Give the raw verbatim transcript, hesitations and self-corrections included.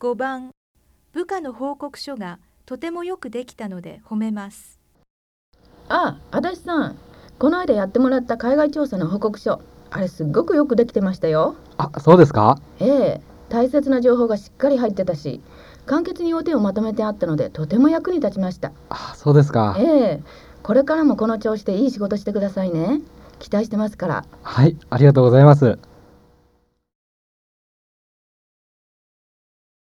ごばん、部下の報告書がとてもよくできたので褒めます。 あ、足立さん、この間やってもらった海外調査の報告書、あれすっごくよくできてましたよ。 あ、そうですか？ ええ、大切な情報がしっかり入ってたし、簡潔に要点をまとめてあったのでとても役に立ちました。 あ、そうですか。 ええ、これからもこの調子でいい仕事してくださいね。期待してますから。 はい、ありがとうございます。